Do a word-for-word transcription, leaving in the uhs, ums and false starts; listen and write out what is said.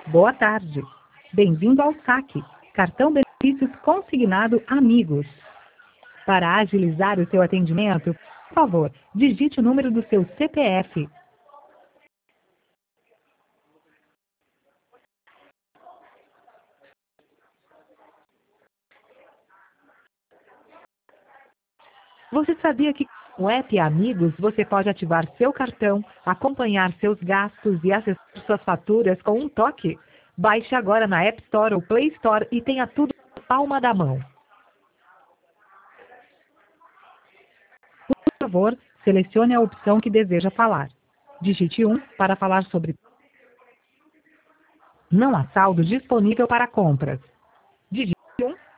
Boa tarde. Bem-vindo ao saque. Cartão Benefícios Consignado Amigos. Para agilizar o seu atendimento, por favor, digite o número do seu C P F. Você sabia que com o app Amigos você pode ativar seu cartão, acompanhar seus gastos e acessar suas faturas com um toque? Baixe agora na App Store ou Play Store e tenha tudo na palma da mão. Por favor, selecione a opção que deseja falar. Digite um para falar sobre não há saldo disponível para compras.